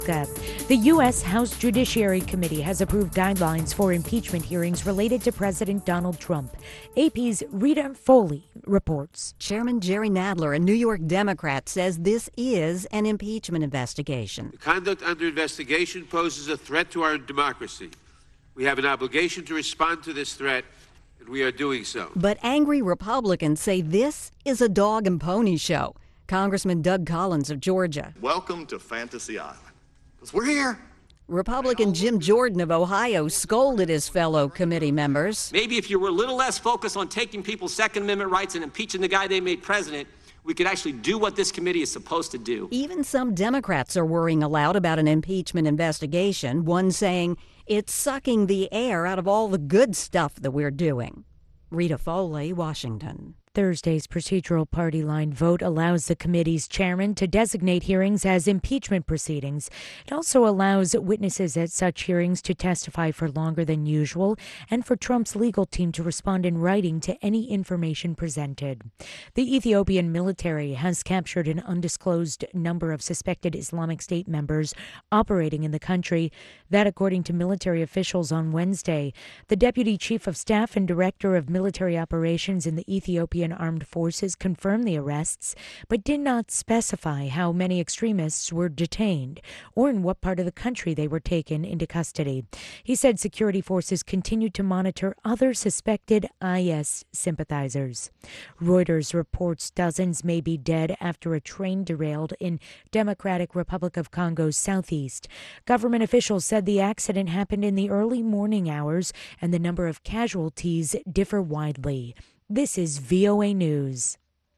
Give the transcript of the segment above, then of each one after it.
The U.S. House Judiciary Committee has approved guidelines for impeachment hearings related to President Donald Trump. AP's Rita Foley reports. Chairman Jerry Nadler, a New York Democrat, says this is an impeachment investigation. The conduct under investigation poses a threat to our democracy. We have an obligation to respond to this threat, and we are doing so. But angry Republicans say this is a dog and pony show. Congressman Doug Collins of Georgia. Welcome to Fantasy Island. Because we're here. Republican Jim Jordan of Ohio scolded his fellow committee members. Maybe if you were a little less focused on taking people's Second Amendment rights and impeaching the guy they made president, we could actually do what this committee is supposed to do. Even some Democrats are worrying aloud about an impeachment investigation, one saying it's sucking the air out of all the good stuff that we're doing. Rita Foley, Washington. Thursday's procedural party line vote allows the committee's chairman to designate hearings as impeachment proceedings. It also allows witnesses at such hearings to testify for longer than usual and for Trump's legal team to respond in writing to any information presented. The Ethiopian military has captured an undisclosed number of suspected Islamic State members operating in the country. That, according to military officials on Wednesday. The deputy chief of staff and director of military operations in the Ethiopian Armed Forces confirmed the arrests, but did not specify how many extremists were detained or in what part of the country they were taken into custody. He said security forces continued to monitor other suspected IS sympathizers. Reuters reports dozens may be dead after a train derailed in Democratic Republic of Congo's southeast. Government officials said the accident happened in the early morning hours and the number of casualties differ widely. This is VOA News.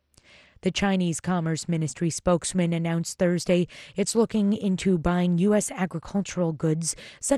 The Chinese Commerce Ministry spokesman announced Thursday it's looking into buying U.S. agricultural goods such